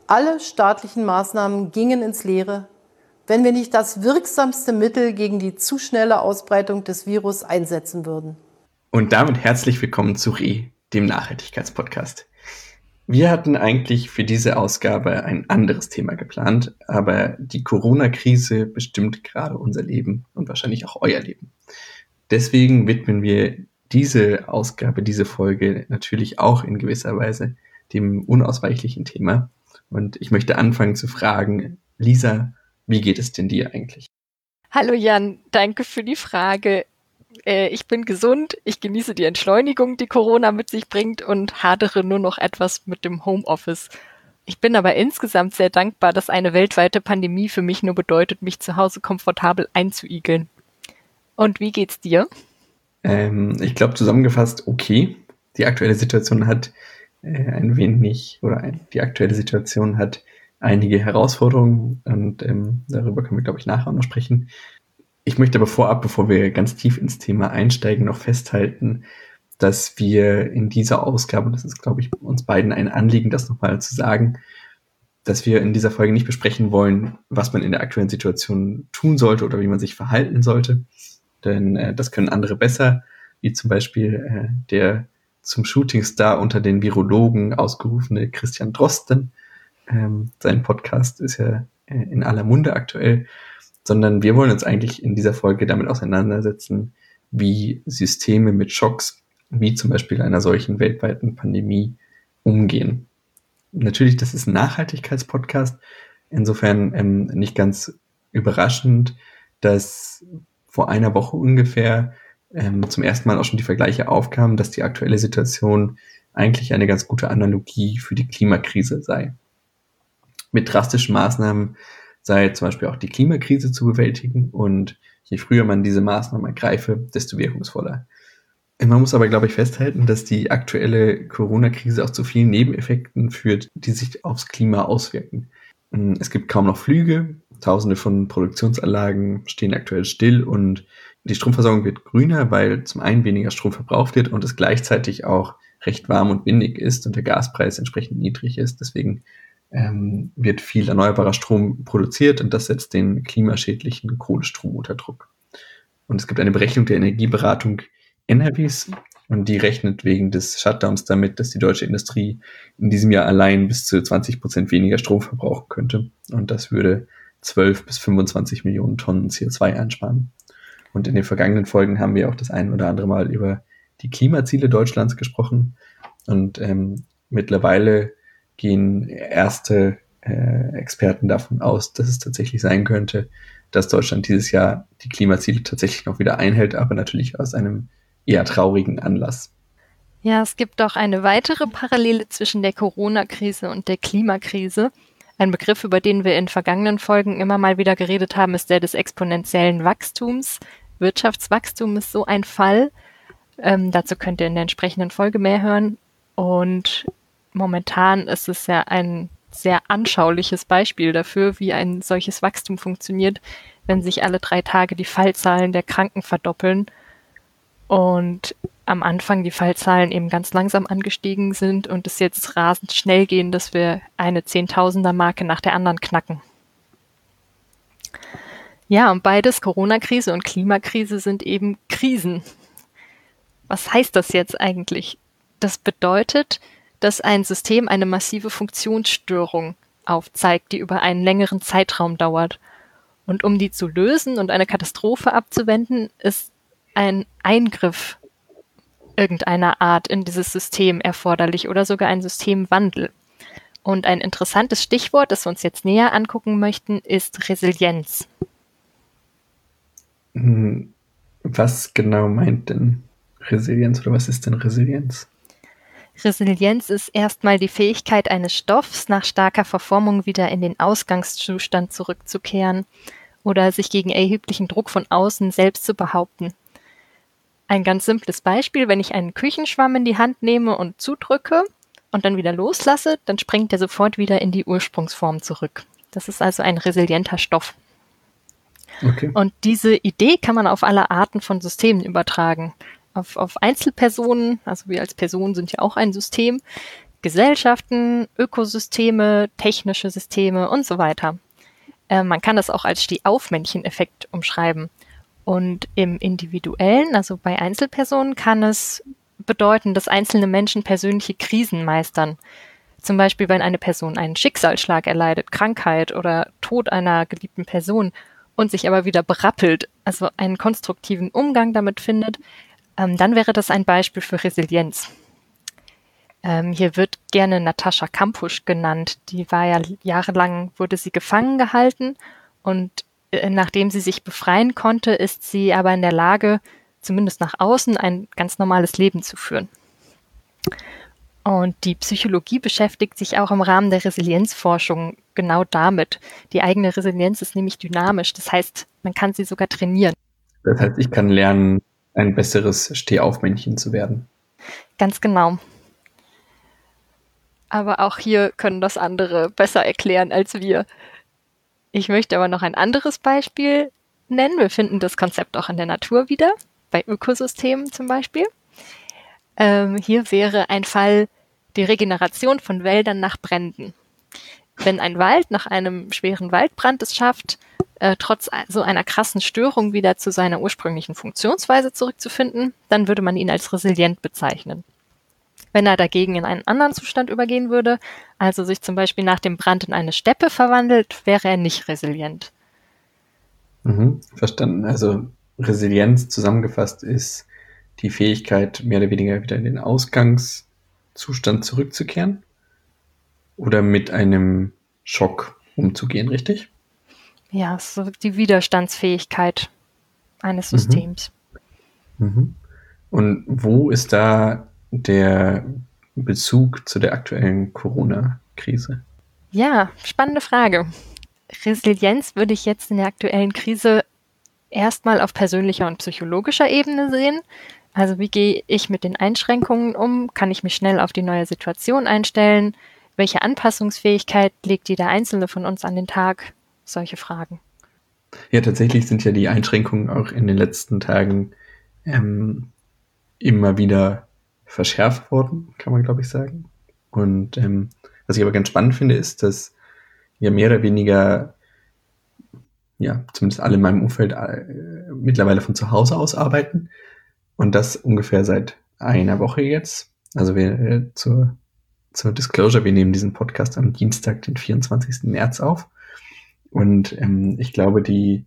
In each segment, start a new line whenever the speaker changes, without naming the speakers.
alle staatlichen Maßnahmen gingen ins Leere, wenn wir nicht das wirksamste Mittel gegen die zu schnelle Ausbreitung des Virus einsetzen würden.
Und damit herzlich willkommen zu dem Nachhaltigkeitspodcast. Wir hatten eigentlich für diese Ausgabe ein anderes Thema geplant, aber die Corona-Krise bestimmt gerade unser Leben und wahrscheinlich auch euer Leben. Deswegen widmen wir diese Ausgabe, diese Folge natürlich auch in gewisser Weise dem unausweichlichen Thema. Und ich möchte anfangen zu fragen, Lisa, wie geht es denn dir eigentlich?
Hallo Jan, danke für die Frage. Ich bin gesund, ich genieße die Entschleunigung, die Corona mit sich bringt und hadere nur noch etwas mit dem Homeoffice. Ich bin aber insgesamt sehr dankbar, dass eine weltweite Pandemie für mich nur bedeutet, mich zu Hause komfortabel einzuigeln. Und wie geht's dir?
Ich glaube, zusammengefasst, okay. Die aktuelle Situation hat die aktuelle Situation hat einige Herausforderungen und darüber können wir, glaube ich, nachher noch sprechen. Ich möchte aber vorab, bevor wir ganz tief ins Thema einsteigen, noch festhalten, dass wir in dieser Ausgabe, und das ist, glaube ich, uns beiden ein Anliegen, das nochmal zu sagen, dass wir in dieser Folge nicht besprechen wollen, was man in der aktuellen Situation tun sollte oder wie man sich verhalten sollte. Denn das können andere besser, wie zum Beispiel der zum Shootingstar unter den Virologen ausgerufene Christian Drosten. Sein Podcast ist ja in aller Munde aktuell. Sondern wir wollen uns eigentlich in dieser Folge damit auseinandersetzen, wie Systeme mit Schocks, wie zum Beispiel einer solchen weltweiten Pandemie, umgehen. Natürlich, das ist ein Nachhaltigkeitspodcast, insofern nicht ganz überraschend, dass vor einer Woche ungefähr zum ersten Mal auch schon die Vergleiche aufkamen, dass die aktuelle Situation eigentlich eine ganz gute Analogie für die Klimakrise sei. Mit drastischen Maßnahmen sei zum Beispiel auch die Klimakrise zu bewältigen und je früher man diese Maßnahmen ergreife, desto wirkungsvoller. Man muss aber, glaube ich, festhalten, dass die aktuelle Corona-Krise auch zu vielen Nebeneffekten führt, die sich aufs Klima auswirken. Es gibt kaum noch Flüge, Tausende von Produktionsanlagen stehen aktuell still und die Stromversorgung wird grüner, weil zum einen weniger Strom verbraucht wird und es gleichzeitig auch recht warm und windig ist und der Gaspreis entsprechend niedrig ist. Deswegen wird viel erneuerbarer Strom produziert und das setzt den klimaschädlichen Kohlestrom unter Druck. Und es gibt eine Berechnung der Energieberatung NRWs und die rechnet wegen des Shutdowns damit, dass die deutsche Industrie in diesem Jahr allein bis zu 20% weniger Strom verbrauchen könnte. Und das würde 12 bis 25 Millionen Tonnen CO2 einsparen. Und in den vergangenen Folgen haben wir auch das ein oder andere Mal über die Klimaziele Deutschlands gesprochen. Und mittlerweile gehen erste Experten davon aus, dass es tatsächlich sein könnte, dass Deutschland dieses Jahr die Klimaziele tatsächlich noch wieder einhält, aber natürlich aus einem eher traurigen Anlass.
Ja, es gibt auch eine weitere Parallele zwischen der Corona-Krise und der Klimakrise. Ein Begriff, über den wir in vergangenen Folgen immer mal wieder geredet haben, ist der des exponentiellen Wachstums. Wirtschaftswachstum ist so ein Fall. Dazu könnt ihr in der entsprechenden Folge mehr hören. Und momentan ist es ja ein sehr anschauliches Beispiel dafür, wie ein solches Wachstum funktioniert, wenn sich alle 3 Tage die Fallzahlen der Kranken verdoppeln und am Anfang die Fallzahlen eben ganz langsam angestiegen sind und es jetzt rasend schnell gehen, dass wir eine Zehntausender-Marke nach der anderen knacken. Ja, und beides, Corona-Krise und Klimakrise, sind eben Krisen. Was heißt das jetzt eigentlich? Das bedeutet, dass ein System eine massive Funktionsstörung aufzeigt, die über einen längeren Zeitraum dauert. Und um die zu lösen und eine Katastrophe abzuwenden, ist ein Eingriff irgendeiner Art in dieses System erforderlich oder sogar ein Systemwandel. Und ein interessantes Stichwort, das wir uns jetzt näher angucken möchten, ist Resilienz.
Was genau meint denn Resilienz oder was ist denn Resilienz?
Resilienz ist erstmal die Fähigkeit eines Stoffs, nach starker Verformung wieder in den Ausgangszustand zurückzukehren oder sich gegen erheblichen Druck von außen selbst zu behaupten. Ein ganz simples Beispiel, wenn ich einen Küchenschwamm in die Hand nehme und zudrücke und dann wieder loslasse, dann springt er sofort wieder in die Ursprungsform zurück. Das ist also ein resilienter Stoff.
Okay.
Und diese Idee kann man auf alle Arten von Systemen übertragen. Auf Einzelpersonen, also wir als Person sind ja auch ein System, Gesellschaften, Ökosysteme, technische Systeme und so weiter. Man kann das auch als Stehaufmännchen-Effekt umschreiben. Und im Individuellen, also bei Einzelpersonen, kann es bedeuten, dass einzelne Menschen persönliche Krisen meistern. Zum Beispiel, wenn eine Person einen Schicksalsschlag erleidet, Krankheit oder Tod einer geliebten Person und sich aber wieder berappelt, also einen konstruktiven Umgang damit findet, dann wäre das ein Beispiel für Resilienz. Hier wird gerne Natascha Kampusch genannt. Die war ja jahrelang, wurde sie gefangen gehalten und nachdem sie sich befreien konnte, ist sie aber in der Lage, zumindest nach außen, ein ganz normales Leben zu führen. Und die Psychologie beschäftigt sich auch im Rahmen der Resilienzforschung genau damit. Die eigene Resilienz ist nämlich dynamisch. Das heißt, man kann sie sogar trainieren.
Das heißt, ich kann lernen, ein besseres Stehaufmännchen zu werden.
Ganz genau. Aber auch hier können das andere besser erklären als wir. Ich möchte aber noch ein anderes Beispiel nennen. Wir finden das Konzept auch in der Natur wieder, bei Ökosystemen zum Beispiel. Hier wäre ein Fall die Regeneration von Wäldern nach Bränden. Wenn ein Wald nach einem schweren Waldbrand es schafft, trotz so einer krassen Störung wieder zu seiner ursprünglichen Funktionsweise zurückzufinden, dann würde man ihn als resilient bezeichnen. Wenn er dagegen in einen anderen Zustand übergehen würde, also sich zum Beispiel nach dem Brand in eine Steppe verwandelt, wäre er nicht resilient.
Verstanden. Also Resilienz zusammengefasst ist die Fähigkeit, mehr oder weniger wieder in den Ausgangszustand zurückzukehren oder mit einem Schock umzugehen, richtig?
Ja, so die Widerstandsfähigkeit eines Systems.
Und wo ist da der Bezug zu der aktuellen Corona-Krise?
Ja, spannende Frage. Resilienz würde ich jetzt in der aktuellen Krise erstmal auf persönlicher und psychologischer Ebene sehen. Also wie gehe ich mit den Einschränkungen um? Kann ich mich schnell auf die neue Situation einstellen? Welche Anpassungsfähigkeit legt jeder Einzelne von uns an den Tag? Solche Fragen.
Ja, tatsächlich sind ja die Einschränkungen auch in den letzten Tagen immer wieder verschärft worden, kann man glaube ich sagen. Und was ich aber ganz spannend finde, ist, dass ja mehr oder weniger, ja, zumindest alle in meinem Umfeld mittlerweile von zu Hause aus arbeiten und das ungefähr seit einer Woche jetzt. Also wir zur Disclosure, wir nehmen diesen Podcast am Dienstag, den 24. März auf und ich glaube, die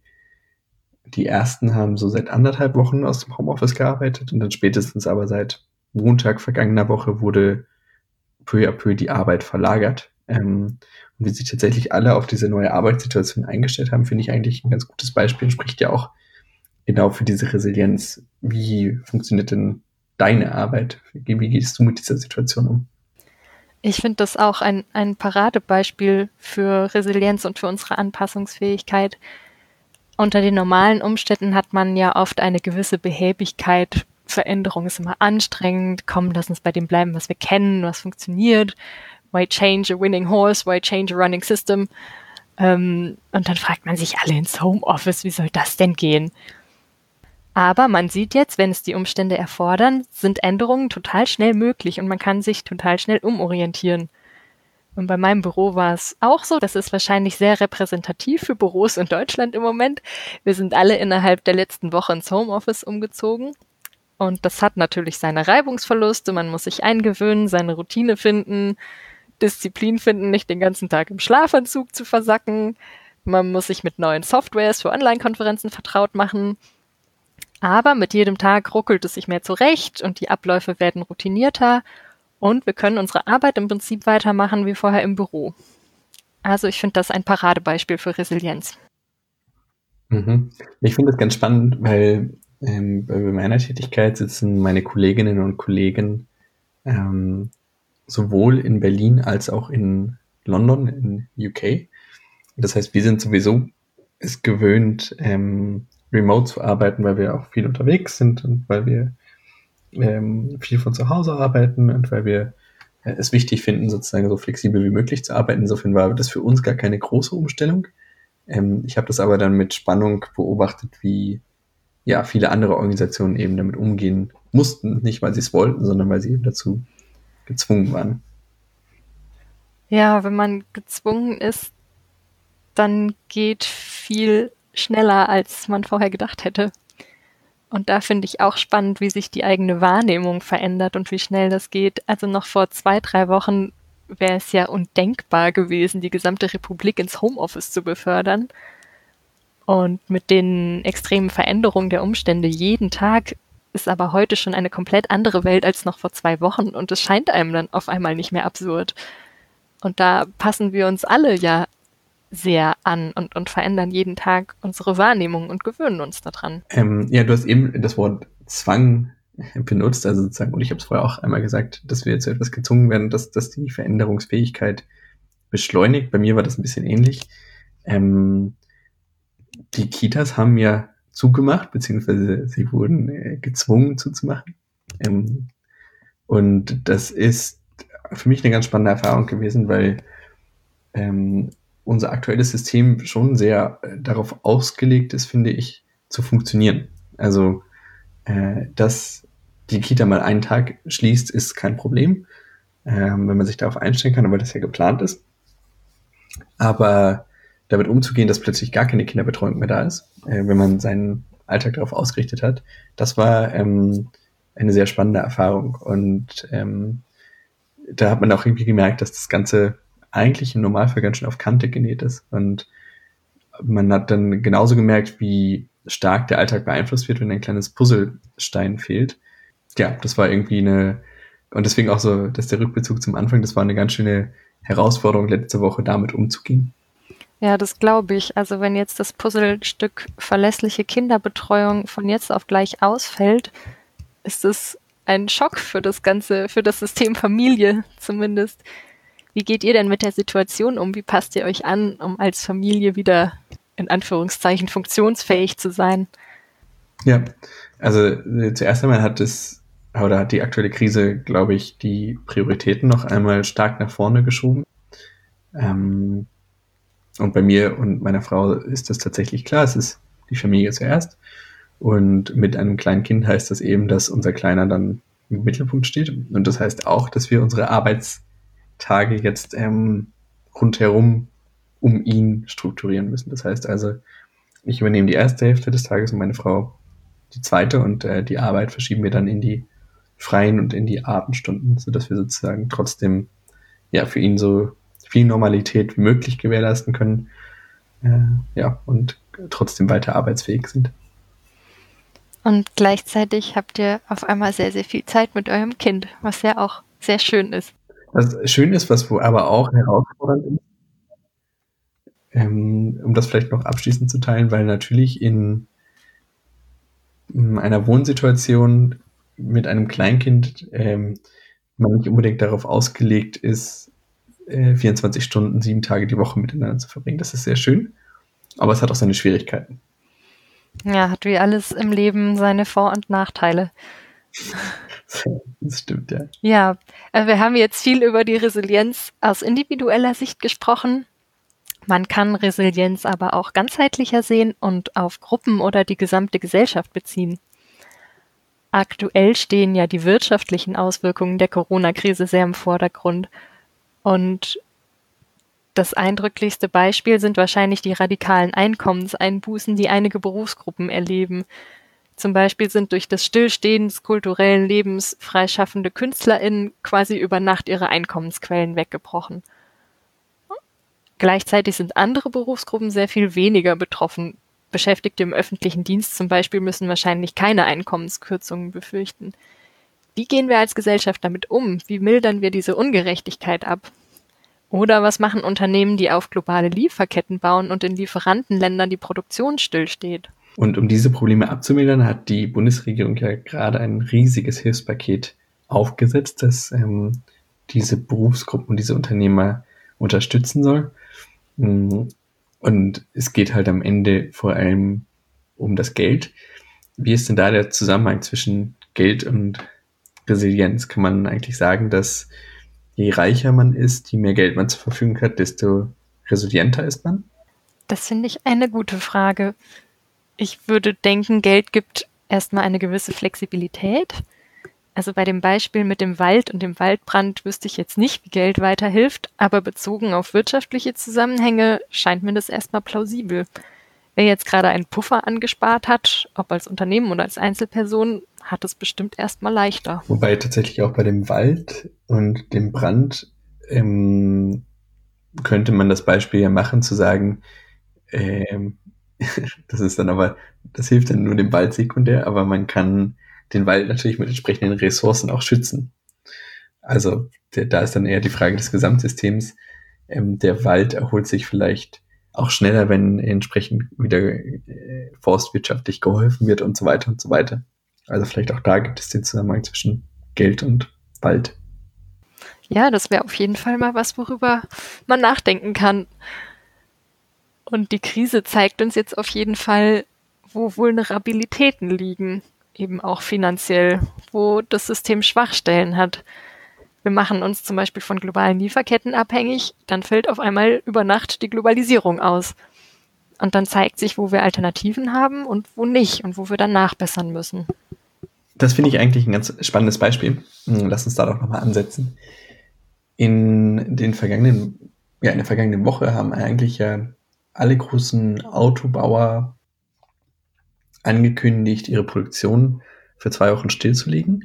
ersten haben so seit 1,5 Wochen aus dem Homeoffice gearbeitet und dann spätestens aber seit Montag vergangener Woche wurde peu à peu die Arbeit verlagert. Und wie sich tatsächlich alle auf diese neue Arbeitssituation eingestellt haben, finde ich eigentlich ein ganz gutes Beispiel. Spricht ja auch genau für diese Resilienz. Wie funktioniert denn deine Arbeit? Wie gehst du mit dieser Situation um?
Ich finde das auch ein Paradebeispiel für Resilienz und für unsere Anpassungsfähigkeit. Unter den normalen Umständen hat man ja oft eine gewisse Behäbigkeit. Veränderung ist immer anstrengend. Komm, lass uns bei dem bleiben, was wir kennen, was funktioniert. Why change a winning horse? Why change a running system? Und dann fragt man sich alle ins Homeoffice, wie soll das denn gehen? Aber man sieht jetzt, wenn es die Umstände erfordern, sind Änderungen total schnell möglich und man kann sich total schnell umorientieren. Und bei meinem Büro war es auch so. Das ist wahrscheinlich sehr repräsentativ für Büros in Deutschland im Moment. Wir sind alle innerhalb der letzten Woche ins Homeoffice umgezogen. Und das hat natürlich seine Reibungsverluste. Man muss sich eingewöhnen, seine Routine finden, Disziplin finden, nicht den ganzen Tag im Schlafanzug zu versacken. Man muss sich mit neuen Softwares für Online-Konferenzen vertraut machen. Aber mit jedem Tag ruckelt es sich mehr zurecht und die Abläufe werden routinierter. Und wir können unsere Arbeit im Prinzip weitermachen wie vorher im Büro. Also ich finde das ein Paradebeispiel für Resilienz.
Ich finde das ganz spannend, weil bei meiner Tätigkeit sitzen meine Kolleginnen und Kollegen sowohl in Berlin als auch in London, in UK. Das heißt, wir sind sowieso es gewöhnt, remote zu arbeiten, weil wir auch viel unterwegs sind und weil wir viel von zu Hause arbeiten und weil wir es wichtig finden, sozusagen so flexibel wie möglich zu arbeiten. Insofern war das für uns gar keine große Umstellung. Ich habe das aber dann mit Spannung beobachtet, wie ja viele andere Organisationen eben damit umgehen mussten. Nicht, weil sie es wollten, sondern weil sie eben dazu gezwungen waren.
Ja, wenn man gezwungen ist, dann geht viel schneller, als man vorher gedacht hätte. Und da finde ich auch spannend, wie sich die eigene Wahrnehmung verändert und wie schnell das geht. Also noch vor 2-3 Wochen wäre es ja undenkbar gewesen, die gesamte Republik ins Homeoffice zu befördern. Und mit den extremen Veränderungen der Umstände jeden Tag ist aber heute schon eine komplett andere Welt als noch vor 2 Wochen. Und es scheint einem dann auf einmal nicht mehr absurd. Und da passen wir uns alle ja sehr an und verändern jeden Tag unsere Wahrnehmung und gewöhnen uns daran.
Ja, du hast eben das Wort Zwang benutzt, also sozusagen, und ich habe es vorher auch einmal gesagt, dass wir zu etwas gezwungen werden, dass die Veränderungsfähigkeit beschleunigt. Bei mir war das ein bisschen ähnlich. Die Kitas haben ja zugemacht, beziehungsweise sie wurden gezwungen zuzumachen. Und das ist für mich eine ganz spannende Erfahrung gewesen, weil unser aktuelles System schon sehr darauf ausgelegt ist, finde ich, zu funktionieren. Also, dass die Kita mal einen Tag schließt, ist kein Problem, wenn man sich darauf einstellen kann, weil das ja geplant ist. Aber damit umzugehen, dass plötzlich gar keine Kinderbetreuung mehr da ist, wenn man seinen Alltag darauf ausgerichtet hat, das war eine sehr spannende Erfahrung. Und da hat man auch irgendwie gemerkt, dass das Ganze eigentlich im Normalfall ganz schön auf Kante genäht ist. Und man hat dann genauso gemerkt, wie stark der Alltag beeinflusst wird, wenn ein kleines Puzzlestein fehlt. Ja, das war irgendwie und deswegen auch so, dass der Rückbezug zum Anfang, das war eine ganz schöne Herausforderung letzte Woche, damit umzugehen.
Ja, das glaube ich. Also wenn jetzt das Puzzlestück verlässliche Kinderbetreuung von jetzt auf gleich ausfällt, ist es ein Schock für das System Familie zumindest. Wie geht ihr denn mit der Situation um? Wie passt ihr euch an, um als Familie wieder in Anführungszeichen funktionsfähig zu sein?
Ja, also zuerst einmal hat die aktuelle Krise, glaube ich, die Prioritäten noch einmal stark nach vorne geschoben. Und bei mir und meiner Frau ist das tatsächlich klar, es ist die Familie zuerst. Und mit einem kleinen Kind heißt das eben, dass unser Kleiner dann im Mittelpunkt steht. Und das heißt auch, dass wir unsere Arbeitstage jetzt rundherum um ihn strukturieren müssen. Das heißt also, ich übernehme die erste Hälfte des Tages und meine Frau die zweite, und die Arbeit verschieben wir dann in die freien und in die Abendstunden, sodass wir sozusagen trotzdem für ihn so viel Normalität wie möglich gewährleisten können, und trotzdem weiter arbeitsfähig sind.
Und gleichzeitig habt ihr auf einmal sehr, sehr viel Zeit mit eurem Kind, was ja auch sehr schön ist.
Was schön ist, was aber auch herausfordernd ist, um das vielleicht noch abschließend zu teilen, weil natürlich in einer Wohnsituation mit einem Kleinkind man nicht unbedingt darauf ausgelegt ist, 24 Stunden, 7 Tage die Woche miteinander zu verbringen. Das ist sehr schön, aber es hat auch seine Schwierigkeiten.
Ja, hat wie alles im Leben seine Vor- und Nachteile.
Das stimmt, ja.
Ja, wir haben jetzt viel über die Resilienz aus individueller Sicht gesprochen. Man kann Resilienz aber auch ganzheitlicher sehen und auf Gruppen oder die gesamte Gesellschaft beziehen. Aktuell stehen ja die wirtschaftlichen Auswirkungen der Corona-Krise sehr im Vordergrund. Und das eindrücklichste Beispiel sind wahrscheinlich die radikalen Einkommenseinbußen, die einige Berufsgruppen erleben. Zum Beispiel sind durch das Stillstehen des kulturellen Lebens freischaffende KünstlerInnen quasi über Nacht ihre Einkommensquellen weggebrochen. Gleichzeitig sind andere Berufsgruppen sehr viel weniger betroffen. Beschäftigte im öffentlichen Dienst zum Beispiel müssen wahrscheinlich keine Einkommenskürzungen befürchten. Wie gehen wir als Gesellschaft damit um? Wie mildern wir diese Ungerechtigkeit ab? Oder was machen Unternehmen, die auf globale Lieferketten bauen und in Lieferantenländern die Produktion stillsteht?
Und um diese Probleme abzumildern, hat die Bundesregierung ja gerade ein riesiges Hilfspaket aufgesetzt, das diese Berufsgruppen und diese Unternehmer unterstützen soll. Und es geht halt am Ende vor allem um das Geld. Wie ist denn da der Zusammenhang zwischen Geld und Resilienz? Kann man eigentlich sagen, dass je reicher man ist, je mehr Geld man zur Verfügung hat, desto resilienter ist man?
Das finde ich eine gute Frage. Ich würde denken, Geld gibt erstmal eine gewisse Flexibilität. Also bei dem Beispiel mit dem Wald und dem Waldbrand wüsste ich jetzt nicht, wie Geld weiterhilft, aber bezogen auf wirtschaftliche Zusammenhänge scheint mir das erstmal plausibel. Wer jetzt gerade einen Puffer angespart hat, ob als Unternehmen oder als Einzelperson, hat es bestimmt erstmal leichter.
Wobei tatsächlich auch bei dem Wald und dem Brand könnte man das Beispiel ja machen, zu sagen, das hilft dann nur dem Wald sekundär, aber man kann den Wald natürlich mit entsprechenden Ressourcen auch schützen. Also da ist dann eher die Frage des Gesamtsystems. Der Wald erholt sich vielleicht auch schneller, wenn entsprechend wieder forstwirtschaftlich geholfen wird und so weiter und so weiter. Also vielleicht auch da gibt es den Zusammenhang zwischen Geld und Wald.
Ja, das wäre auf jeden Fall mal was, worüber man nachdenken kann. Und die Krise zeigt uns jetzt auf jeden Fall, wo Vulnerabilitäten liegen, eben auch finanziell, wo das System Schwachstellen hat. Wir machen uns zum Beispiel von globalen Lieferketten abhängig, dann fällt auf einmal über Nacht die Globalisierung aus. Und dann zeigt sich, wo wir Alternativen haben und wo nicht und wo wir dann nachbessern müssen.
Das finde ich eigentlich ein ganz spannendes Beispiel. Lass uns da doch nochmal ansetzen. In der vergangenen Woche haben eigentlich ja alle großen Autobauer angekündigt, ihre Produktion für 2 Wochen stillzulegen.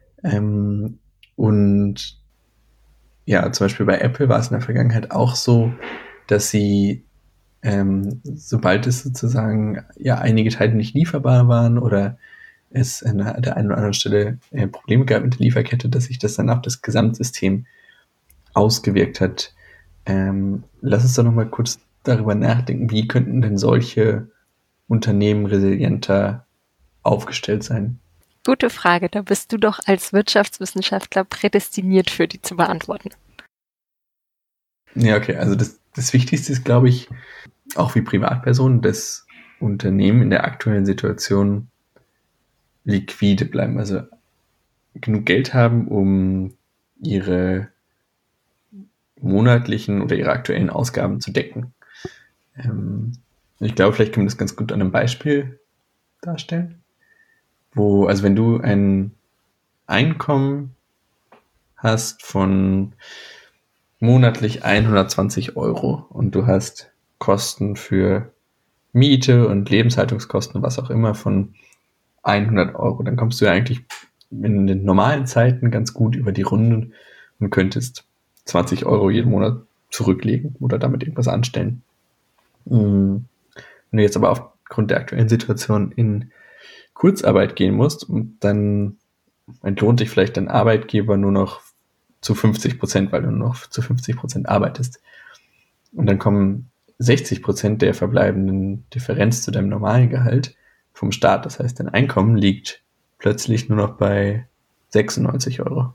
Und ja, zum Beispiel bei Apple war es in der Vergangenheit auch so, dass sie, sobald es sozusagen einige Teile nicht lieferbar waren oder es an der einen oder anderen Stelle Probleme gab mit der Lieferkette, dass sich das dann auf das Gesamtsystem ausgewirkt hat. Lass uns doch nochmal kurz darüber nachdenken, wie könnten denn solche Unternehmen resilienter aufgestellt sein?
Gute Frage, da bist du doch als Wirtschaftswissenschaftler prädestiniert für die zu beantworten.
Ja, okay, also das Wichtigste ist, glaube ich, auch wie Privatperson, dass Unternehmen in der aktuellen Situation liquide bleiben, also genug Geld haben, um ihre monatlichen oder ihre aktuellen Ausgaben zu decken. Ich glaube, vielleicht kann man das ganz gut an einem Beispiel darstellen. Also wenn du ein Einkommen hast von monatlich 120 € und du hast Kosten für Miete und Lebenshaltungskosten und was auch immer von 100 €, dann kommst du ja eigentlich in den normalen Zeiten ganz gut über die Runden und könntest 20 € jeden Monat zurücklegen oder damit irgendwas anstellen. Wenn du jetzt aber aufgrund der aktuellen Situation in Kurzarbeit gehen musst, und dann entlohnt dich vielleicht dein Arbeitgeber nur noch zu 50%, weil du nur noch zu 50% arbeitest. Und dann kommen 60% der verbleibenden Differenz zu deinem normalen Gehalt vom Staat. Das heißt, dein Einkommen liegt plötzlich nur noch bei 96 €.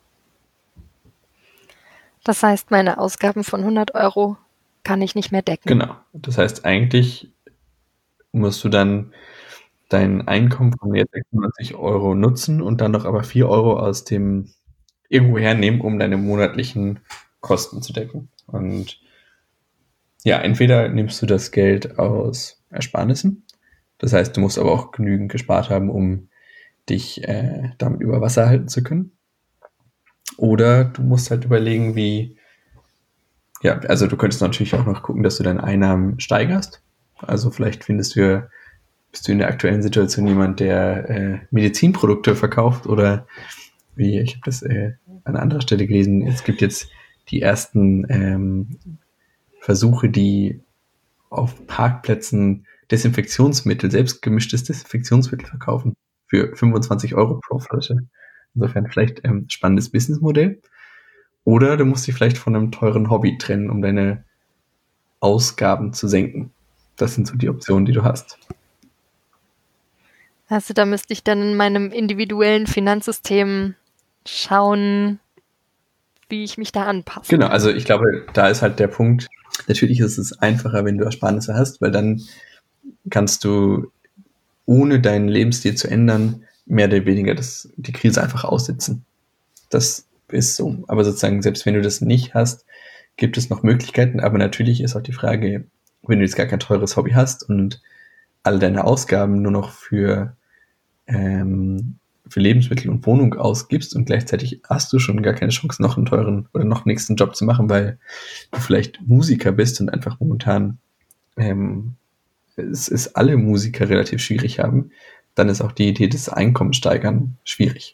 Das heißt, meine Ausgaben von 100 € kann ich nicht mehr decken.
Genau. Das heißt, eigentlich musst du dann dein Einkommen von jetzt 96 € nutzen und dann noch aber 4 € aus dem irgendwo hernehmen, um deine monatlichen Kosten zu decken. Und ja, entweder nimmst du das Geld aus Ersparnissen, das heißt, du musst aber auch genügend gespart haben, um dich damit über Wasser halten zu können. Oder du musst halt überlegen, also du könntest natürlich auch noch gucken, dass du deine Einnahmen steigerst. Also vielleicht bist du in der aktuellen Situation jemand, der Medizinprodukte verkauft oder ich habe das an anderer Stelle gelesen, es gibt jetzt die ersten Versuche, die auf Parkplätzen Desinfektionsmittel, selbstgemischtes Desinfektionsmittel verkaufen für 25 € pro Flasche. Insofern vielleicht spannendes Businessmodell. Oder du musst dich vielleicht von einem teuren Hobby trennen, um deine Ausgaben zu senken. Das sind so die Optionen, die du hast.
Also da müsste ich dann in meinem individuellen Finanzsystem schauen, wie ich mich da anpasse.
Genau, also ich glaube, da ist halt der Punkt, natürlich ist es einfacher, wenn du Ersparnisse hast, weil dann kannst du, ohne deinen Lebensstil zu ändern, mehr oder weniger die Krise einfach aussitzen. Das ist so. Aber sozusagen, selbst wenn du das nicht hast, gibt es noch Möglichkeiten. Aber natürlich ist auch die Frage, wenn du jetzt gar kein teures Hobby hast und alle deine Ausgaben nur noch für für Lebensmittel und Wohnung ausgibst und gleichzeitig hast du schon gar keine Chance, noch einen teuren oder noch nächsten Job zu machen, weil du vielleicht Musiker bist und einfach momentan es ist alle Musiker relativ schwierig haben, dann ist auch die Idee des Einkommenssteigern schwierig.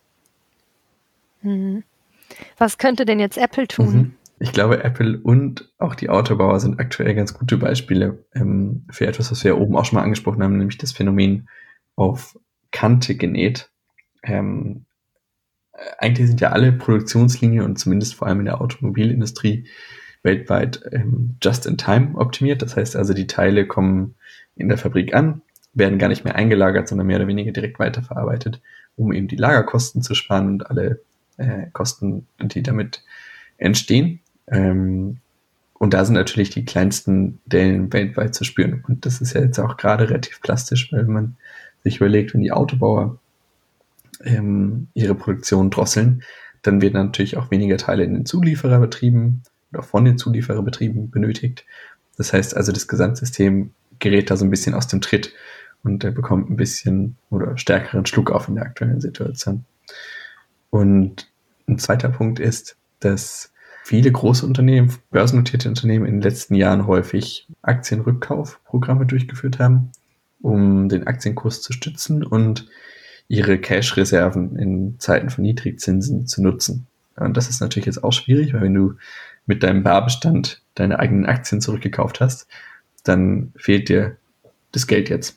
Was könnte denn jetzt Apple tun?
Ich glaube, Apple und auch die Autobauer sind aktuell ganz gute Beispiele für etwas, was wir oben auch schon mal angesprochen haben, nämlich das Phänomen auf Kante genäht. Eigentlich sind ja alle Produktionslinien und zumindest vor allem in der Automobilindustrie weltweit just-in-time optimiert. Das heißt also, die Teile kommen in der Fabrik an, werden gar nicht mehr eingelagert, sondern mehr oder weniger direkt weiterverarbeitet, um eben die Lagerkosten zu sparen und alle Kosten, die damit entstehen. Und da sind natürlich die kleinsten Dellen weltweit zu spüren. Und das ist ja jetzt auch gerade relativ plastisch, weil man sich überlegt, wenn die Autobauer ihre Produktion drosseln, dann werden natürlich auch weniger Teile in den Zuliefererbetrieben oder von den Zuliefererbetrieben benötigt. Das heißt also, das Gesamtsystem gerät da so ein bisschen aus dem Tritt und bekommt ein bisschen oder stärkeren Schluck auf in der aktuellen Situation. Und ein zweiter Punkt ist, dass viele große Unternehmen, börsennotierte Unternehmen in den letzten Jahren häufig Aktienrückkaufprogramme durchgeführt haben, um den Aktienkurs zu stützen und ihre Cash-Reserven in Zeiten von Niedrigzinsen zu nutzen. Und das ist natürlich jetzt auch schwierig, weil wenn du mit deinem Barbestand deine eigenen Aktien zurückgekauft hast, dann fehlt dir das Geld jetzt.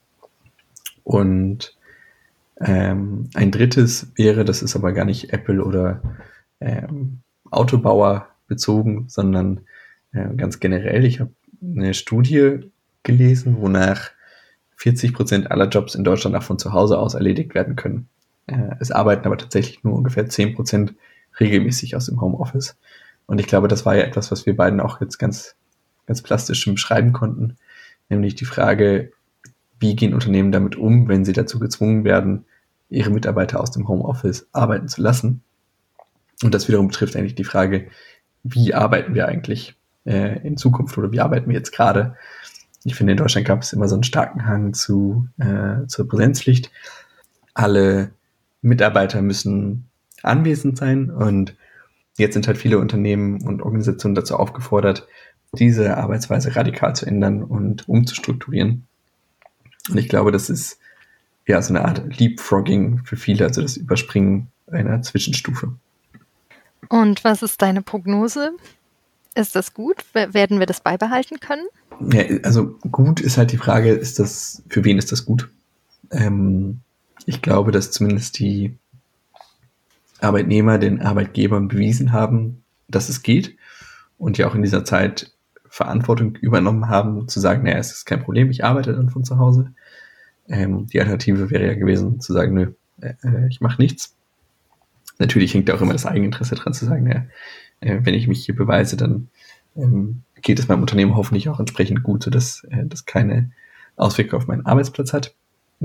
Und ein drittes wäre, das ist aber gar nicht Apple oder Autobauer bezogen, sondern ganz generell. Ich habe eine Studie gelesen, wonach 40% aller Jobs in Deutschland auch von zu Hause aus erledigt werden können. Es arbeiten aber tatsächlich nur ungefähr 10% regelmäßig aus dem Homeoffice. Und ich glaube, das war ja etwas, was wir beiden auch jetzt ganz, ganz plastisch beschreiben konnten, nämlich die Frage, wie gehen Unternehmen damit um, wenn sie dazu gezwungen werden, ihre Mitarbeiter aus dem Homeoffice arbeiten zu lassen. Und das wiederum betrifft eigentlich die Frage, wie arbeiten wir eigentlich in Zukunft oder wie arbeiten wir jetzt gerade? Ich finde, in Deutschland gab es immer so einen starken Hang zur Präsenzpflicht. Alle Mitarbeiter müssen anwesend sein und jetzt sind halt viele Unternehmen und Organisationen dazu aufgefordert, diese Arbeitsweise radikal zu ändern und umzustrukturieren. Und ich glaube, das ist ja so eine Art Leapfrogging für viele, also das Überspringen einer Zwischenstufe.
Und was ist deine Prognose? Ist das gut? Werden wir das beibehalten können?
Ja, also gut ist halt die Frage, für wen ist das gut? Ich glaube, dass zumindest die Arbeitnehmer den Arbeitgebern bewiesen haben, dass es geht und ja auch in dieser Zeit Verantwortung übernommen haben, zu sagen, naja, es ist kein Problem, ich arbeite dann von zu Hause. Die Alternative wäre ja gewesen, zu sagen, nö, ich mache nichts. Natürlich hängt da auch immer das Eigeninteresse dran, zu sagen, naja, wenn ich mich hier beweise, dann geht es meinem Unternehmen hoffentlich auch entsprechend gut, sodass das keine Auswirkungen auf meinen Arbeitsplatz hat.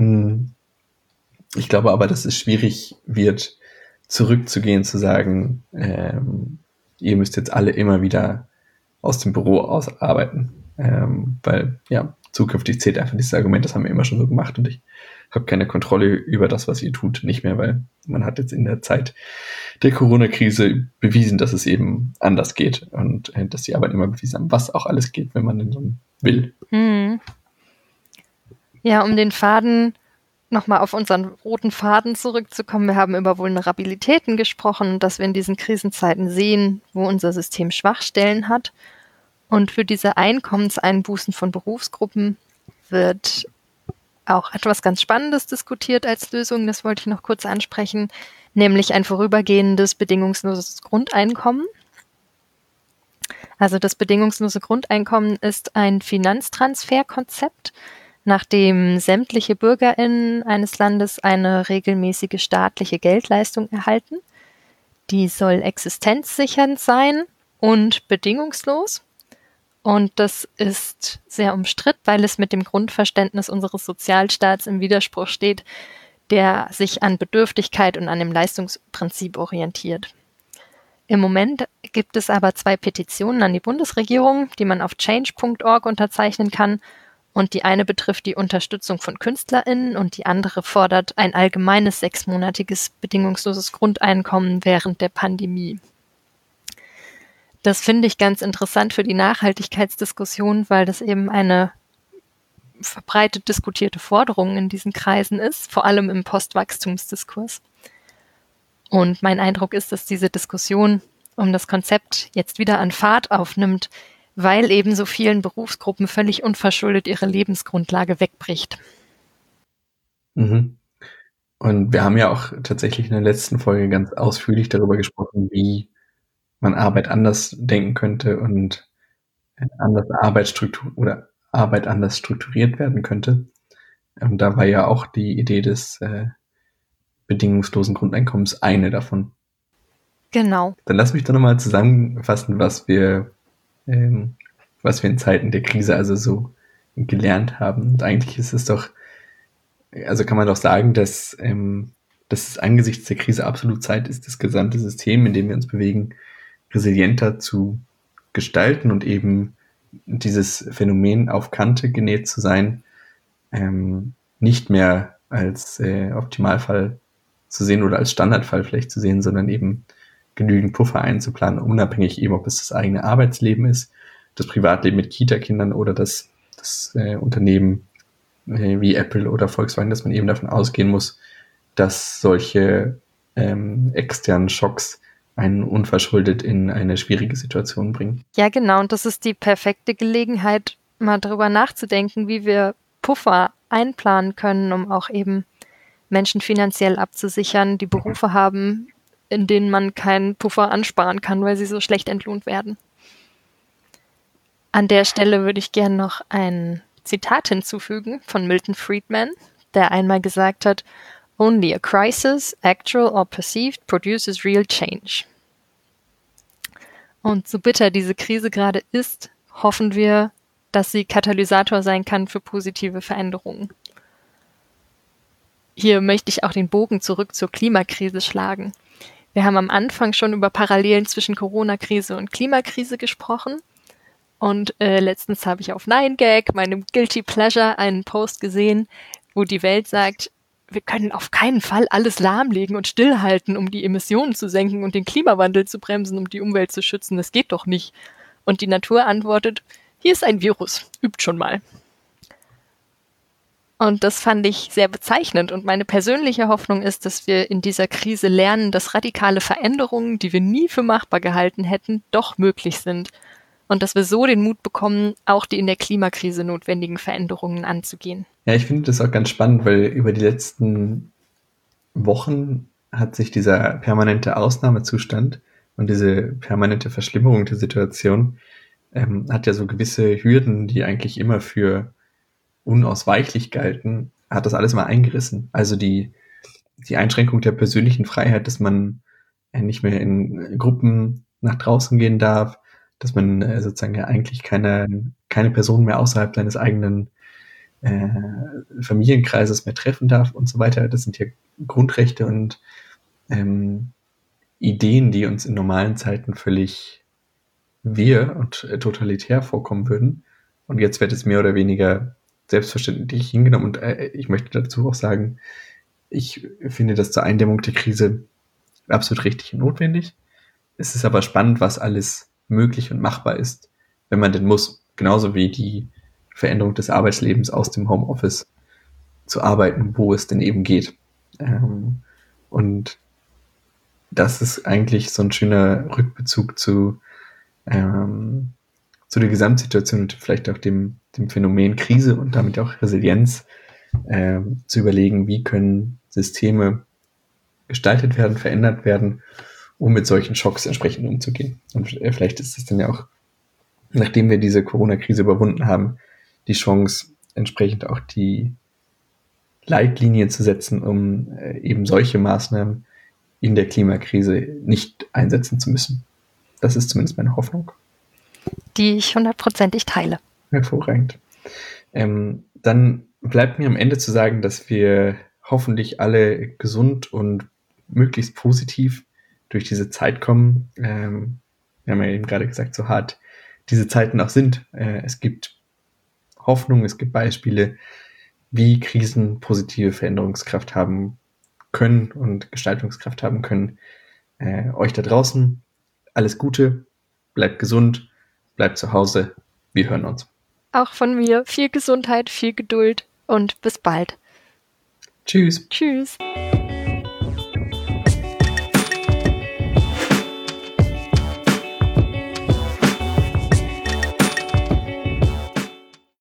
Ich glaube aber, dass es schwierig wird, zurückzugehen, zu sagen, ihr müsst jetzt alle immer wieder aus dem Büro aus arbeiten. Weil, ja, zukünftig zählt einfach dieses Argument, das haben wir immer schon so gemacht und ich habe keine Kontrolle über das, was ihr tut, nicht mehr, weil man hat jetzt in der Zeit der Corona-Krise bewiesen, dass es eben anders geht und dass die Arbeitnehmer bewiesen haben, was auch alles geht, wenn man denn so will.
Ja, um den Faden nochmal auf unseren roten Faden zurückzukommen. Wir haben über Vulnerabilitäten gesprochen, dass wir in diesen Krisenzeiten sehen, wo unser System Schwachstellen hat. Und für diese Einkommenseinbußen von Berufsgruppen wird auch etwas ganz Spannendes diskutiert als Lösung. Das wollte ich noch kurz ansprechen, nämlich ein vorübergehendes bedingungsloses Grundeinkommen. Also das bedingungslose Grundeinkommen ist ein Finanztransferkonzept, nachdem sämtliche BürgerInnen eines Landes eine regelmäßige staatliche Geldleistung erhalten. Die soll existenzsichernd sein und bedingungslos. Und das ist sehr umstritten, weil es mit dem Grundverständnis unseres Sozialstaats im Widerspruch steht, der sich an Bedürftigkeit und an dem Leistungsprinzip orientiert. Im Moment gibt es aber 2 Petitionen an die Bundesregierung, die man auf change.org unterzeichnen kann. Und die eine betrifft die Unterstützung von KünstlerInnen und die andere fordert ein allgemeines 6-monatiges bedingungsloses Grundeinkommen während der Pandemie. Das finde ich ganz interessant für die Nachhaltigkeitsdiskussion, weil das eben eine verbreitet diskutierte Forderung in diesen Kreisen ist, vor allem im Postwachstumsdiskurs. Und mein Eindruck ist, dass diese Diskussion um das Konzept jetzt wieder an Fahrt aufnimmt, weil eben so vielen Berufsgruppen völlig unverschuldet ihre Lebensgrundlage wegbricht.
Mhm. Und wir haben ja auch tatsächlich in der letzten Folge ganz ausführlich darüber gesprochen, wie man Arbeit anders denken könnte und Arbeit anders strukturiert werden könnte. Da war ja auch die Idee des bedingungslosen Grundeinkommens eine davon.
Genau.
Dann lass mich doch nochmal zusammenfassen, was wir in Zeiten der Krise also so gelernt haben. Und eigentlich ist es doch, also kann man doch sagen, dass es angesichts der Krise absolut Zeit ist, das gesamte System, in dem wir uns bewegen, resilienter zu gestalten und eben dieses Phänomen auf Kante genäht zu sein, nicht mehr als Optimalfall zu sehen oder als Standardfall vielleicht zu sehen, sondern eben genügend Puffer einzuplanen, unabhängig eben, ob es das eigene Arbeitsleben ist, das Privatleben mit Kita-Kindern oder das Unternehmen wie Apple oder Volkswagen, dass man eben davon ausgehen muss, dass solche externen Schocks einen unverschuldet in eine schwierige Situation bringen.
Ja, genau. Und das ist die perfekte Gelegenheit, mal darüber nachzudenken, wie wir Puffer einplanen können, um auch eben Menschen finanziell abzusichern, die Berufe haben, in denen man keinen Puffer ansparen kann, weil sie so schlecht entlohnt werden. An der Stelle würde ich gerne noch ein Zitat hinzufügen von Milton Friedman, der einmal gesagt hat, "Only a crisis, actual or perceived, produces real change." Und so bitter diese Krise gerade ist, hoffen wir, dass sie Katalysator sein kann für positive Veränderungen. Hier möchte ich auch den Bogen zurück zur Klimakrise schlagen. Wir haben am Anfang schon über Parallelen zwischen Corona-Krise und Klimakrise gesprochen. Und letztens habe ich auf 9gag, meinem Guilty Pleasure, einen Post gesehen, wo die Welt sagt, wir können auf keinen Fall alles lahmlegen und stillhalten, um die Emissionen zu senken und den Klimawandel zu bremsen, um die Umwelt zu schützen. Das geht doch nicht. Und die Natur antwortet, hier ist ein Virus, übt schon mal. Und das fand ich sehr bezeichnend. Und meine persönliche Hoffnung ist, dass wir in dieser Krise lernen, dass radikale Veränderungen, die wir nie für machbar gehalten hätten, doch möglich sind. Und dass wir so den Mut bekommen, auch die in der Klimakrise notwendigen Veränderungen anzugehen.
Ja, ich finde das auch ganz spannend, weil über die letzten Wochen hat sich dieser permanente Ausnahmezustand und diese permanente Verschlimmerung der Situation hat ja so gewisse Hürden, die eigentlich immer für unausweichlich galten, hat das alles mal eingerissen. Also die Einschränkung der persönlichen Freiheit, dass man nicht mehr in Gruppen nach draußen gehen darf, dass man sozusagen ja eigentlich keine Person mehr außerhalb seines eigenen Familienkreises mehr treffen darf und so weiter. Das sind ja Grundrechte und Ideen, die uns in normalen Zeiten völlig wirr und totalitär vorkommen würden. Und jetzt wird es mehr oder weniger selbstverständlich hingenommen. Und ich möchte dazu auch sagen, ich finde das zur Eindämmung der Krise absolut richtig und notwendig. Es ist aber spannend, was alles möglich und machbar ist, wenn man denn muss. Genauso wie die Veränderung des Arbeitslebens aus dem Homeoffice zu arbeiten, wo es denn eben geht. Und das ist eigentlich so ein schöner Rückbezug zu der Gesamtsituation und vielleicht auch dem Phänomen Krise und damit auch Resilienz zu überlegen, wie können Systeme gestaltet werden, verändert werden, um mit solchen Schocks entsprechend umzugehen. Und vielleicht ist es dann ja auch, nachdem wir diese Corona-Krise überwunden haben, die Chance, entsprechend auch die Leitlinien zu setzen, um eben solche Maßnahmen in der Klimakrise nicht einsetzen zu müssen. Das ist zumindest meine Hoffnung.
Die ich 100%ig teile.
Hervorragend. Dann bleibt mir am Ende zu sagen, dass wir hoffentlich alle gesund und möglichst positiv durch diese Zeit kommen. Wir haben ja eben gerade gesagt, so hart diese Zeiten auch sind. Es gibt Hoffnung, es gibt Beispiele, wie Krisen positive Veränderungskraft haben können und Gestaltungskraft haben können. Euch da draußen alles Gute, bleibt gesund, bleibt zu Hause. Wir hören uns.
Auch von mir viel Gesundheit, viel Geduld und bis bald.
Tschüss.
Tschüss.